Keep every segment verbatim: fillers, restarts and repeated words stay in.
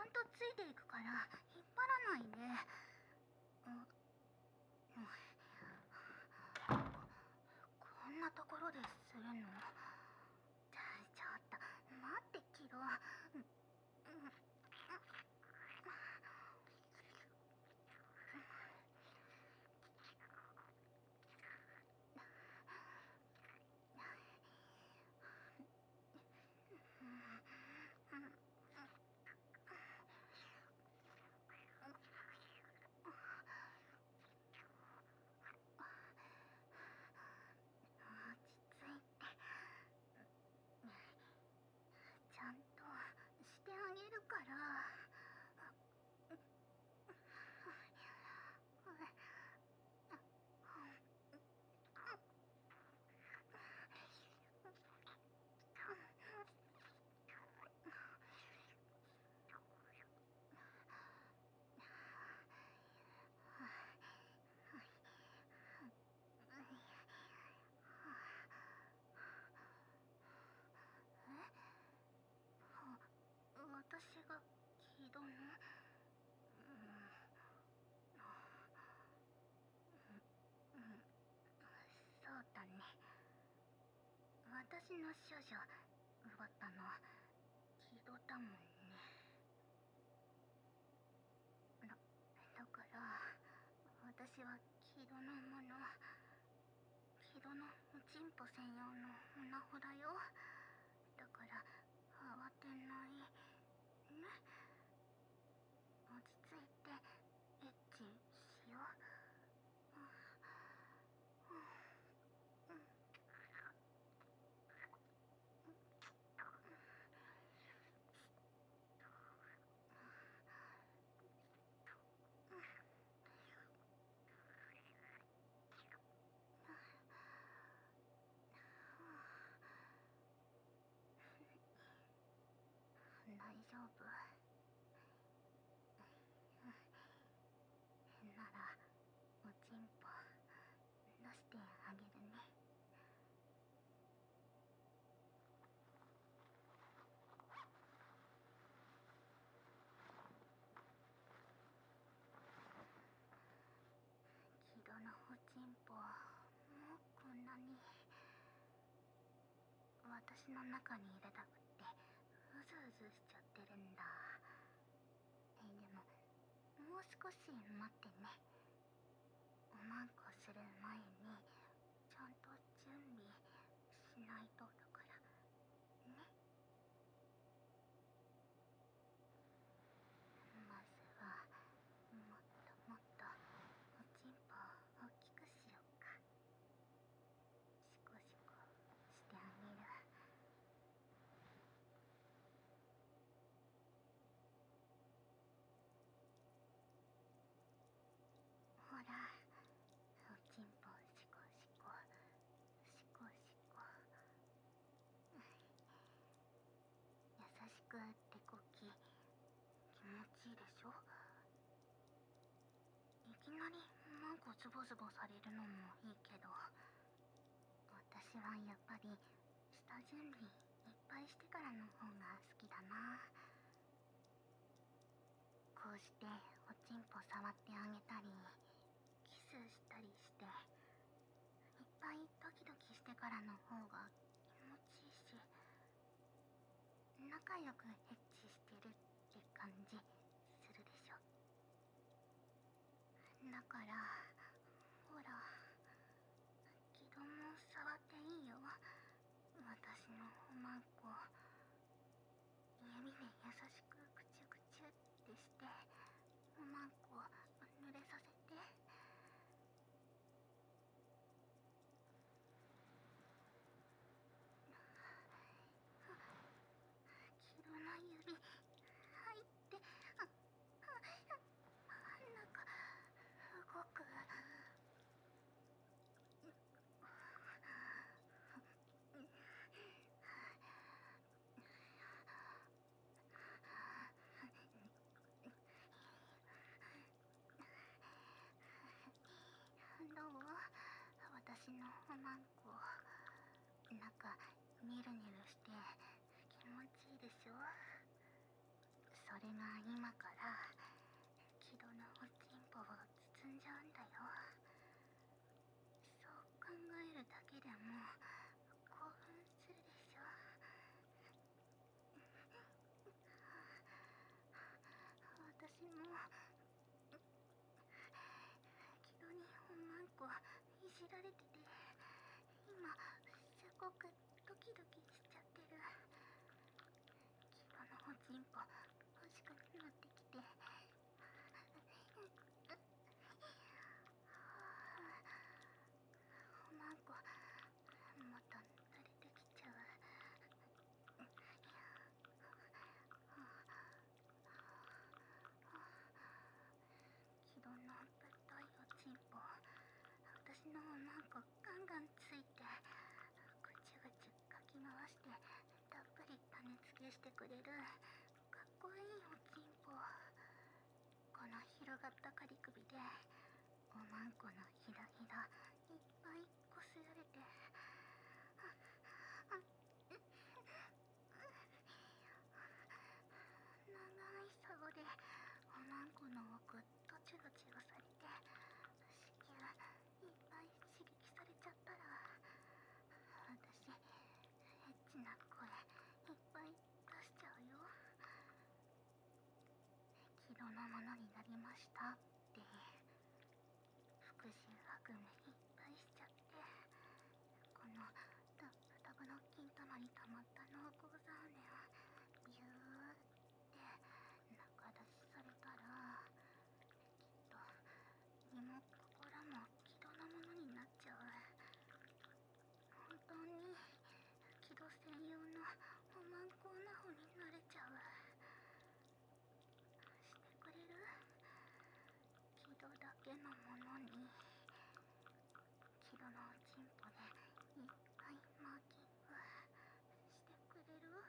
んとついていくから引っ張らないで。こんなところでするの？ちょっと待ってキド。ちゃんとしてあげるから。私がキドの？そうだね。私の少女奪ったのキドだもんね。だだから私はキドのもの。キドのチンポ専用のオナホだよ。だから慌てないね。落ち着いてエッチしよう。大丈夫ならおちんぽ出してあげるね。キドのおちんぽもうこんなに私の中に入れたくってうずうずしちゃってるんだ。えでももう少し待ってね。おまんこする前にちゃんと準備しないとだからね。まずはもっともっとおちんぽを大きくしようか。シコシコしてあげる。ほら、おちんぽシコシコシコシコ。優しく手こき気持ちいいでしょ。いきなりマンコズボズボされるのもいいけど、私はやっぱり下準備いっぱいしてからの方が好きだな。こうしておちんぽ触ってあげたりキスしたりしていっぱいドキドキしてからの方が気持ちいいし、仲良くエッチしてるって感じするでしょ。だからほらキドも触っていいよ。私のおまんこ指で優しくクチュクチュってしておまんこ濡れさせて。キドの指入ってああなんか動く。どう？私のおまんこなんかニュルニュルして気持ちいいでしょ。 それが今から木戸のおちんぽを包んじゃうんだよ。そう考えるだけでも興奮するでしょ。私も木戸におまんこいじられてて、今すごくドキドキしちゃってる。木戸のおちんぽ欲しくなってきて、おまんこまた垂れてきちゃう。木戸のぶっといおちんぽ、私のおまんこガンガンついて、ぐちゅぐちゅかき回してたっぷり種付けしてくれるかっこいいおちんぽ。この広がった狩り首でおまんこのひだひだいっぱいこすられて、長い竿でおまんこの奥どちゅどちゅ押されて、子宮いっぱい刺激されちゃったら、私エッチな声いっぱい出しちゃうよ。木戸のものになりましたって復讐悪夢いっぱいしちゃって、このタップタブの金玉に溜まった濃厚ザーメンビューって中出しされたら、きっと身も心も木戸のものになっちゃう。本当に木戸専用のおまんこオナホになれちゃう。してくれる？木戸だけのものに木戸のおちんぽでいっぱいマーキングしてくれる？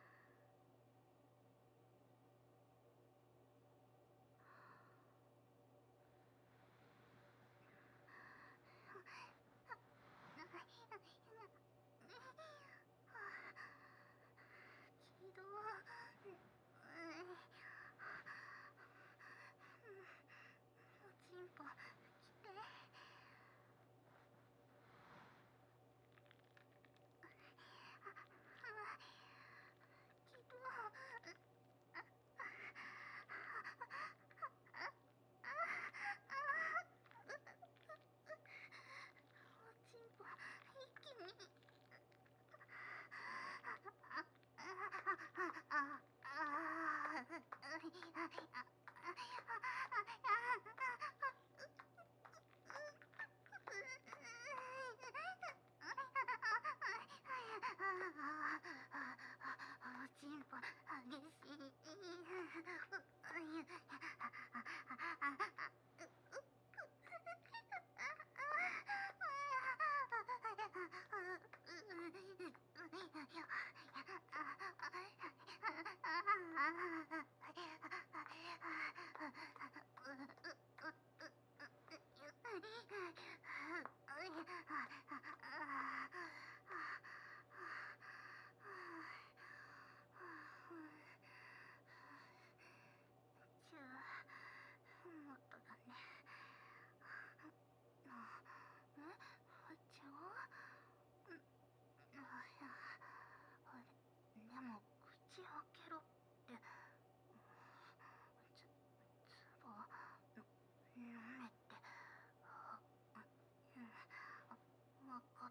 木戸、おちんぽ来て。木戸、おちんぽ一気に。おちんぽ激しい。チュー、もっとだね。あ、え、違う？ん、あ、いや、あれ、でも口開けろって。つ、つば、飲めって。あ、うん、わかった。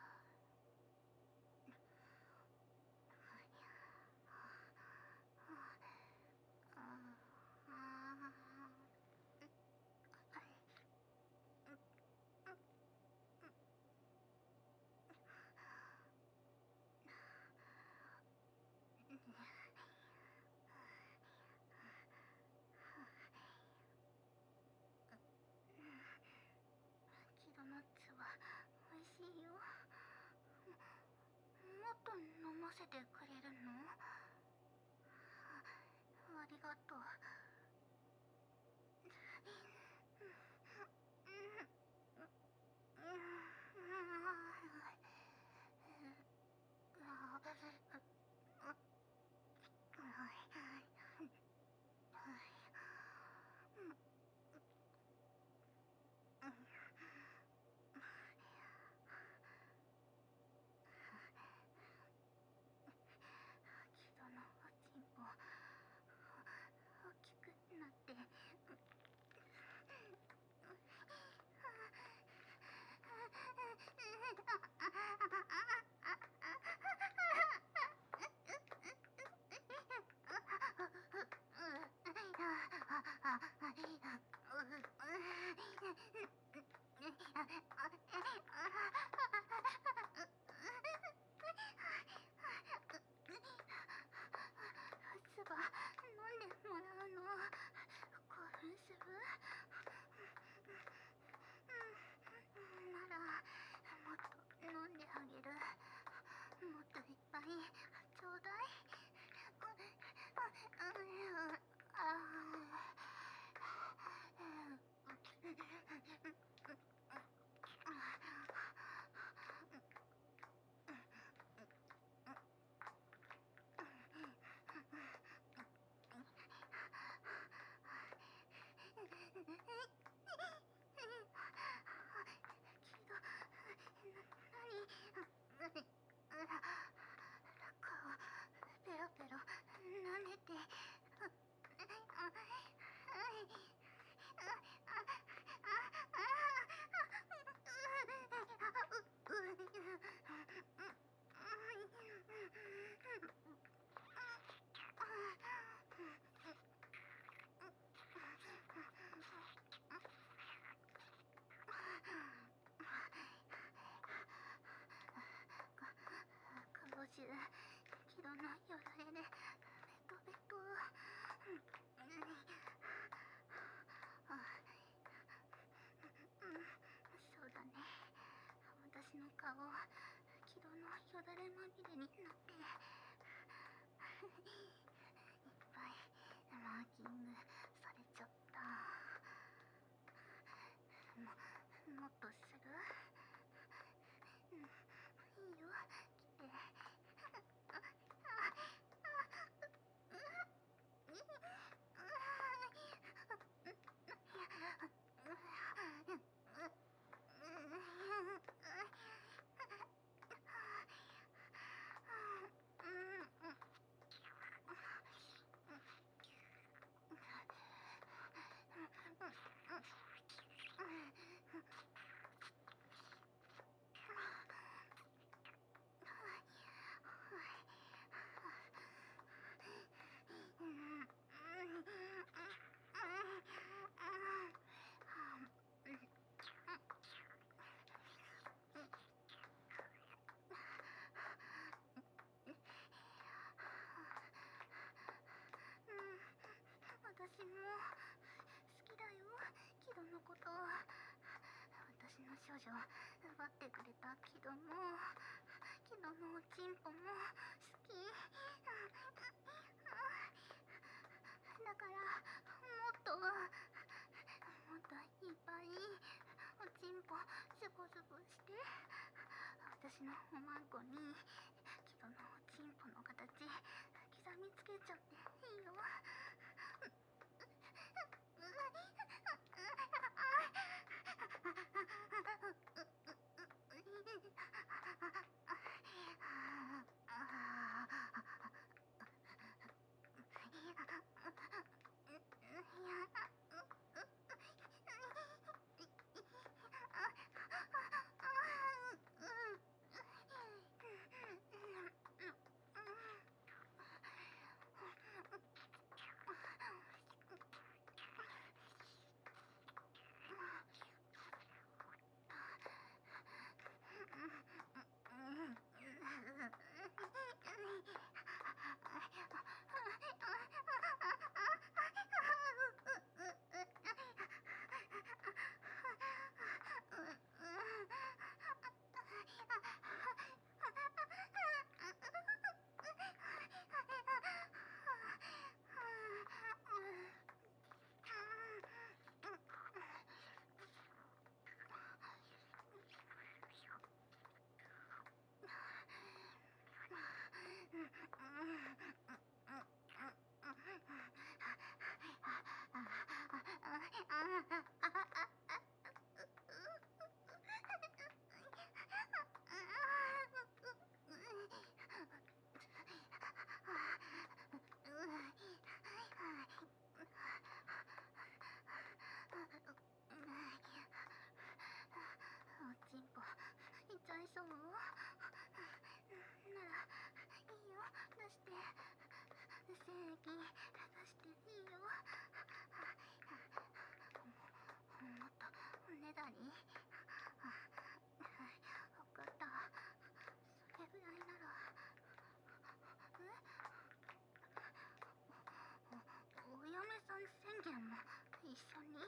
木戸のつばおいしいよ。もっと飲ませてくれるの？ありがとう。 度のよだれでベトベト。うん、そうだね。私の顔、気道のよだれまみれになって、いっぱいマーキングされちゃった。も、もっとする？うん、いいよ、来て。私も好きだよ、キドのこと。私の少女奪ってくれたキドも、キドのおちんぽも好き。だからもっともっといっぱいおちんぽズボズボして、私のおまんこにキドのおちんぽの形刻みつけちゃっていいよ。おちんぽ痛いそう？ならいいよ、出して。精液出していいよ。もっとおねだり。分かった、それぐらいなら。え、お、お嫁さん宣言も一緒に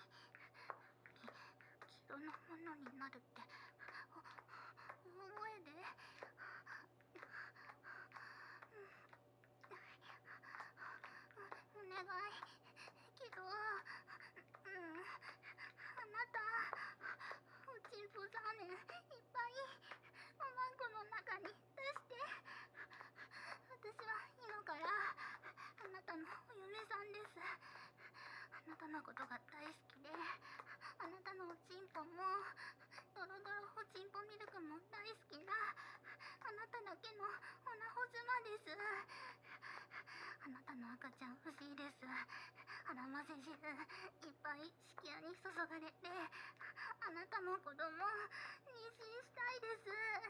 キドのものになるって大声で。お願い、キド。うん、あなたおちんぽザーメンいっぱいおまんこの中に出して。私は今からあなたのお嫁さんです。あなたのことが大好きで、あなたのおちんぽもドロドロおちんぽミルクも大好きなあなただけのオナホ妻です。あなたの赤ちゃん欲しいです。あらませ汁いっぱい子宮に注がれて、あなたの子供妊娠したいです。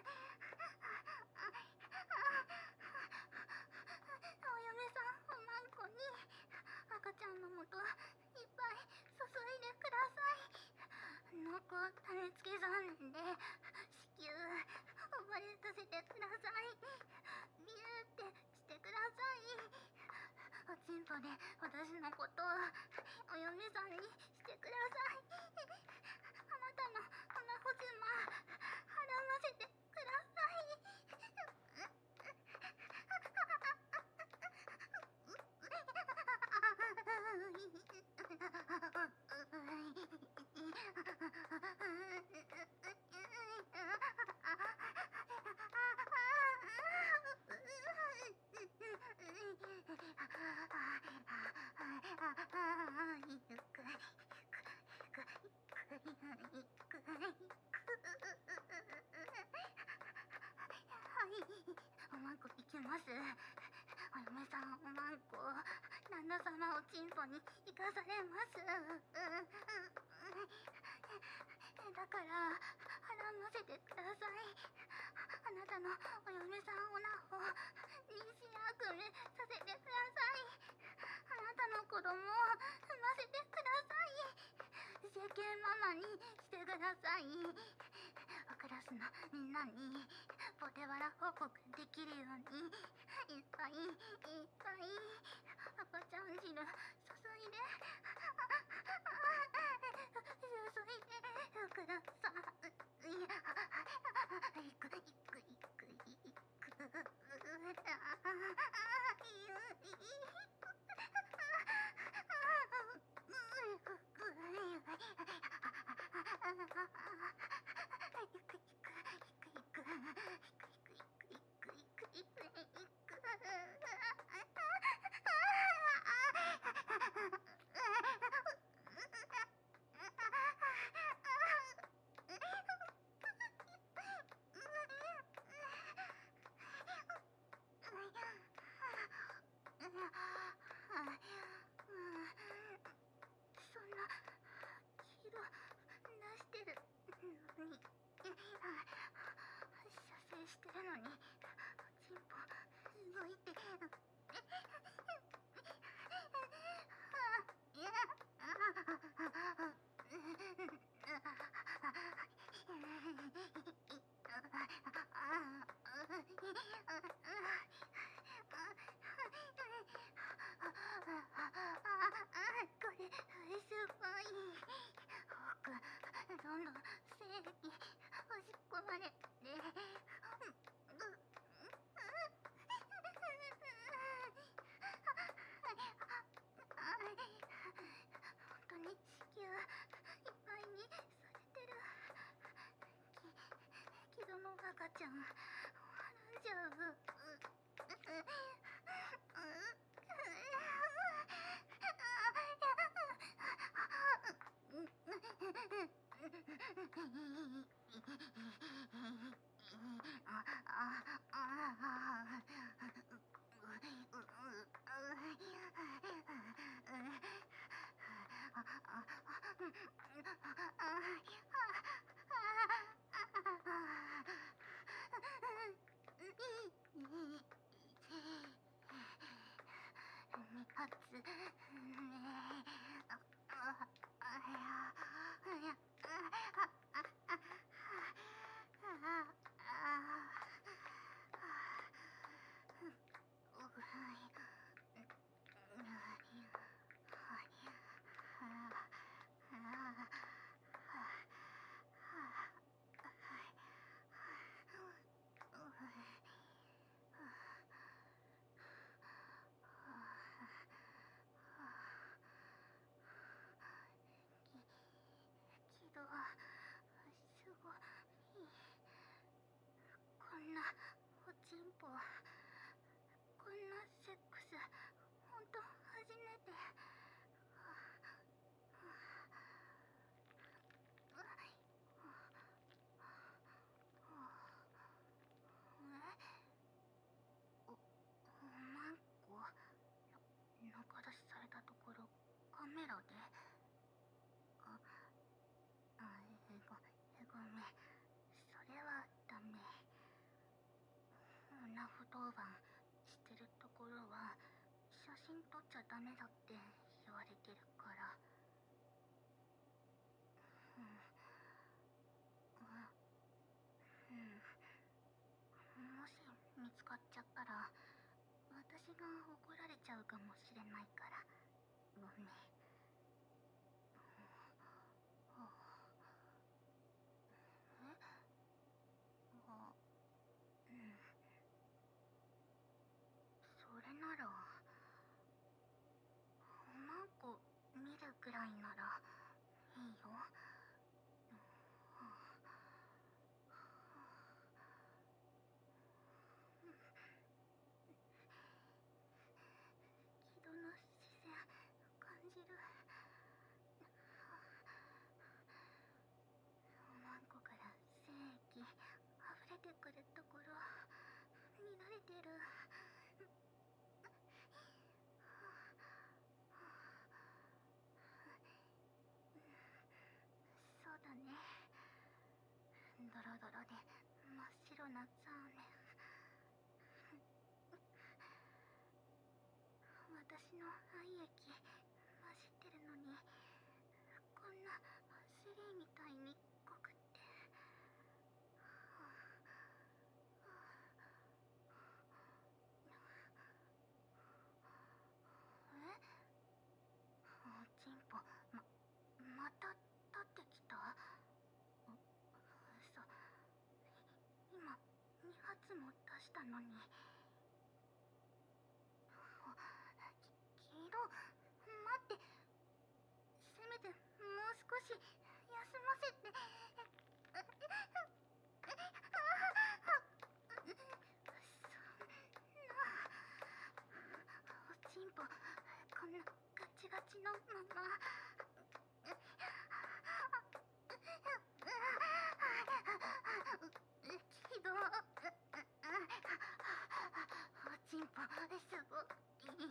お嫁さんおまんこに赤ちゃんのもといっぱい注いでください。濃厚種付け残念で子宮溺れさせてください。ビューってしてくチンポで私のことをお嫁さんにしてください。あなたの花穂島払わせてください。おまんこ行きます。お嫁さんおまんこ旦那様をチンポに行かされます。だから払わせてください。あなたのお嫁さんおなほ妊娠悪夢させてください。あなたの子供を産ませてください。世間ママにしてください。クラスのみんなにポテワラ報告できるようにいっぱいいっぱい赤ちゃん汁注いで注いでください。いくいくいくいくそんな気が出してるのに射精してるのにチンポ動いてこれすごい。僕どんどん性に押し込まれて本当に子宮いっぱいにされてる。き木戸の赤ちゃん笑っちゃう。けどすごい。こんなおちんぽこんなセックスほんと初めて。お、おまんこ中出しされたところカメラで。あ、あえごえごめん、それはダメ。女不当番してるところは写真撮っちゃダメだって言われてるから。うんうん、もし見つかっちゃったら私私が怒られちゃうかもしれないから、ごめん。えあ、うん。それなら、何個見るくらいならいいよ。木戸の視線感じる。何個から精液溢れてくるところ見られてる。そうだね。ドロドロで真っ白なザーメン。私の愛液混じってるのに、こんなゼリーみたいに濃くって。え？チンポ、ま、また立ってきた？嘘。今、に発も出したのに。キド、待って。せめてもう少し休ませて。おちんぽ、こんなガチガチのまま。ひどい。おちんぽ、すごい。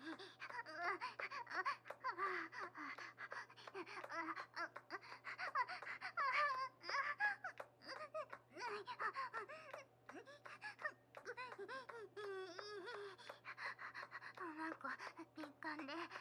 なんか敏感で